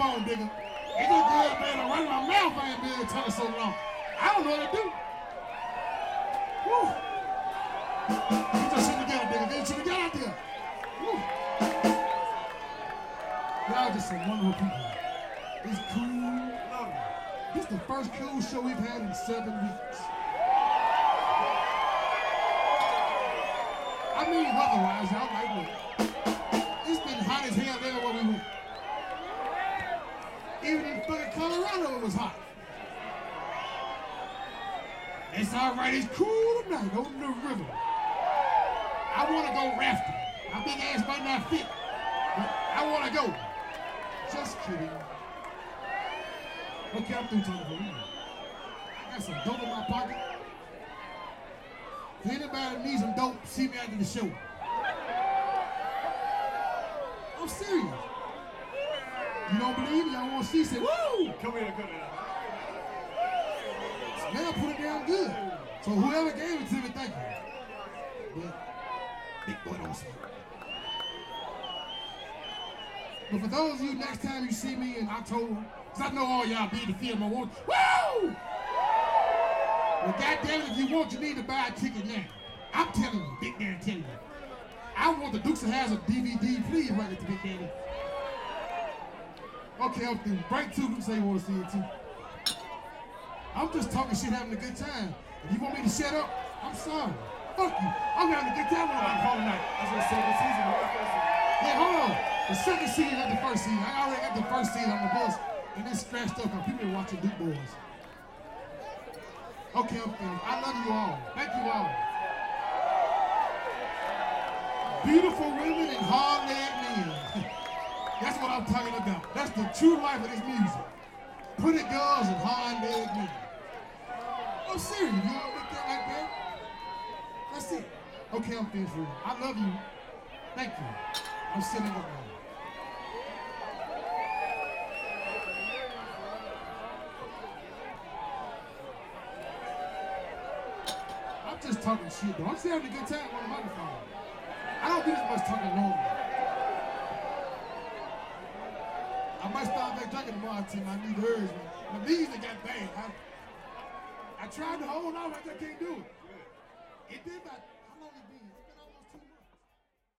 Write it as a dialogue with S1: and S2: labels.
S1: on, nigga. It's just good, man. I'm running my mouth. I ain't been able to tell it so long. I don't know what to do. Woo. Get your shit together, nigga. Get your shit together out there. Woo. Y'all just some wonderful people. It's cool. This is the first cool show we've had in 7 weeks. I mean, weather-wise, y'all like it. It's been hot as hell everywhere we went. Even in fucking Colorado, it was hot. It's all right. It's cool tonight on the river. I want to go rafting. My big ass might not fit, but I want to go. Just kidding. Okay, I'm through talking for you. I got some dope in my pocket. If anybody needs some dope, see me after the show. I'm serious. You don't believe me? Y'all want to see? Say, woo!
S2: Come here, come here.
S1: Smell put it down good. So whoever gave it to me, thank you. But big boy don't smoke. But for those of you, next time you see me in October, because I know all y'all be in the film, I want, woo! Well, goddamn it, if you want, you need to buy a ticket now. I'm telling you, Big Daddy telling you. I want the Dukes of Hazzard DVD, please bring it to Big Daddy. Okay, I'm through. Break 2, you say you want to see it too. I'm just talking shit, having a good time. If you want me to shut up, I'm sorry. Fuck you. I'm having a good time when I'm calling tonight.
S2: That's the second season.
S1: Yeah, hold on. The second season, not the first season. I already got the first season on the bus, and it's scratched up because people are watching Duke Boys. Okay, I'm finished. I love you all. Thank you all. Beautiful women and hard-legged men. That's what I'm talking about. That's the true life of this music. Pretty girls and hard-legged men. I'm serious. You don't look that like that? That's it. Okay, I'm finished with it. I love you. Thank you. I'm sitting up now. I'm just talking shit, though. I'm still having a good time on the microphone. I don't do this much talking normal. I might start back drinking tomorrow until my knee hurts. My knees that got bad. I tried to hold on, I just can't do it.